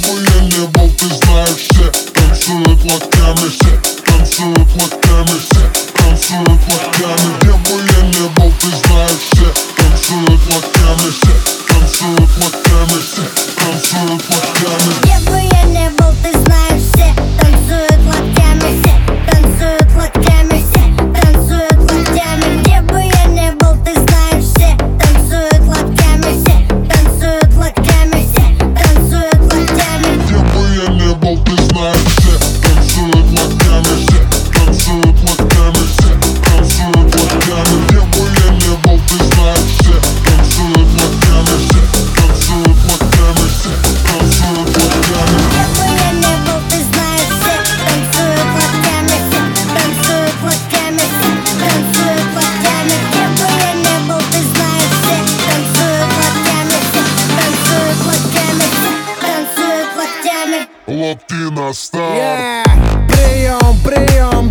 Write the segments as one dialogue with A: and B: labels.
A: бы я не был, ты знаешь, все танцуют локтями, все танцуют локтями, все танцуют локтями. Где бы я не был, ты знаешь, все танцуют локтями, все танцуют локтями, все танцуют локтями.
B: Где бы я не был, ты знаешь, все танцуют локтями, все танцуют локтями, все танцуют локтями. Где бы я не был, ты знаешь, все танцуют локтями, все танцуют локтями, все танцуют локтями.
A: Где бы я не был, ты знаешь, все танцуют локтями, все танцуют локтями, все танцуют локтями. Где бы я не был, ты знаешь, все танцуют локтями, все танцуют локтями, все танцуют локтями.
B: Где бы я не был, ты знаешь, все танцуют локтями, все танцуют локтями, все танцуют локтями. Где бы я не был, ты знаешь, все танцуют локтями, все танцуют локтями, все танцуют локтями.
A: Локти на старт.
C: Прием, прием,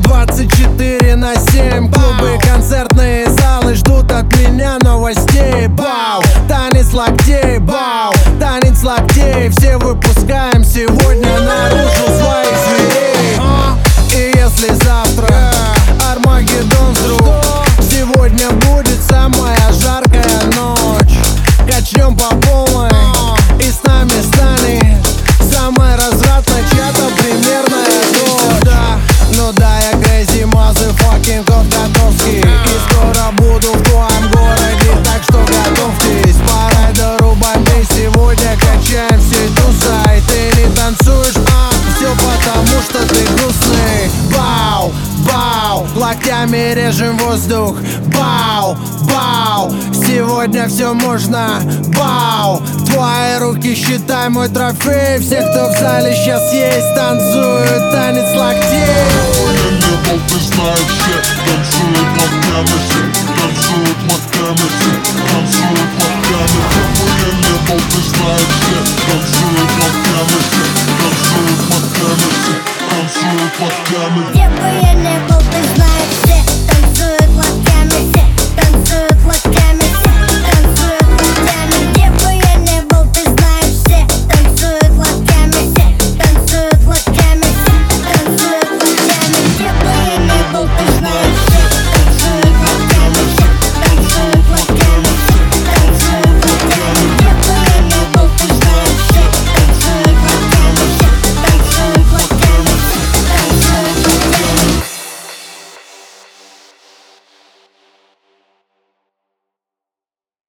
C: 24/7. Клубы, концертные залы ждут от меня новостей. Бау, танец локтей, бау, танец локтей. Все выпускаем сегодня наружу своих зверей. И если завтра Армагеддон вдруг, сегодня будет самая жаркая ночь. Качнем по полной, и с нами станет самая развратная чья-то примерная ночь. Да, ну да, я Crazy Motherfucking Кот Котовский, и скоро буду в твоем городе, так что готовьтесь. Пора дорубать, мы сегодня качаем все туса. И ты не танцуешь, все потому что ты грустный. Бау, бау, локтями режем воздух. Бау, бау, сегодня все можно. Бау, твои руки считай мой трофей. Все, кто в зале сейчас есть, танцуют танец локтей.
A: Я не был, ты знаешь, все танцуют локтями, все танцуют локтями, все танцуют локтями. Где бы я не был, ты знаешь, все танцуют локтями, все танцуют локтями, все танцуют локтями.